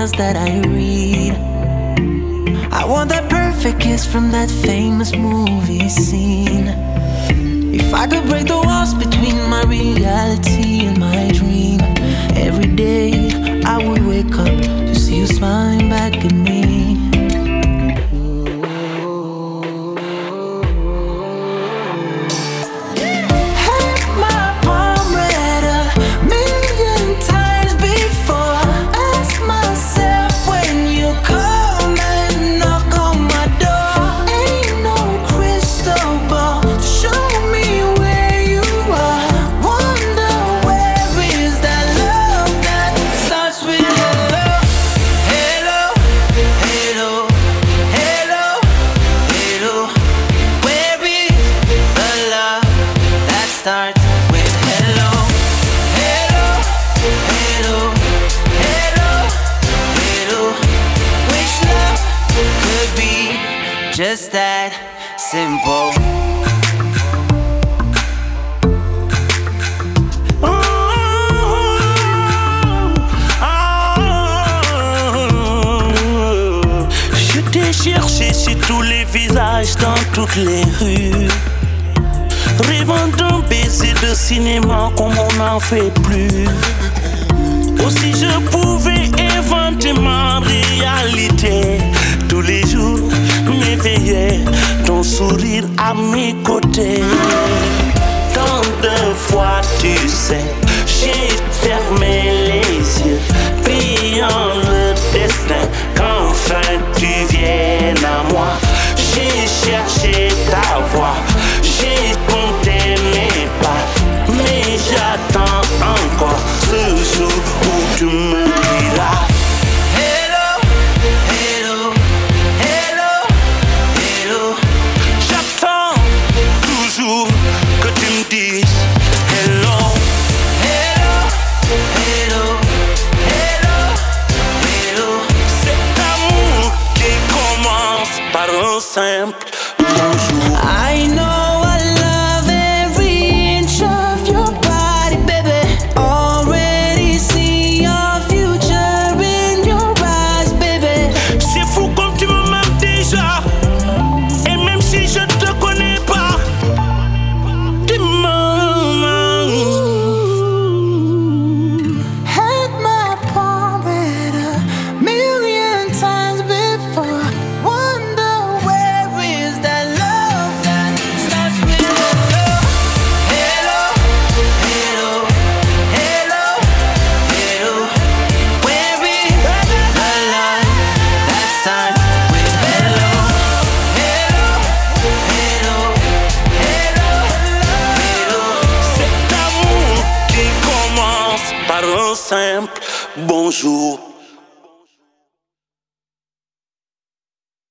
emails that I read. I want that perfect kiss from that famous movie scene. If I could break the walls between my reality and my dream, every day I would wake up to see you smiling back at me. Starts with hello, hello, hello, hello, hello. Wish love could be just that simple. Je t'ai cherché sur tous les visages, dans toutes les rues, rêvant d'un baiser de cinéma comme on n'en fait plus. Aussi je pouvais inventer ma réalité. Tous les jours m'éveillais ton sourire à mes côtés. Tant de fois tu sais, j'ai fermé les yeux, priant le destin qu'enfin tu viennes à moi. J'ai cherché ta voix, j'ai compté mes pas, mais j'attends encore ce jour où tu me diras hello, hello, hello, hello. J'attends toujours que tu me dises hello. Hello, hello, hello, hello. Cet amour qui commence par un simple bonjour. I know I love every inch of your body, baby. Already see your future in your eyes, baby. C'est fou comme tu me m'aimes déjà, et même si je te connais pas, tu m'aimes. Had my palm read a million times before. Wonder where is that love that starts with hello, hello, hello, hello, hello. Where is the love that starts with hello, hello, hello, hello, hello. Cet amour qui commence par un simple bonjour.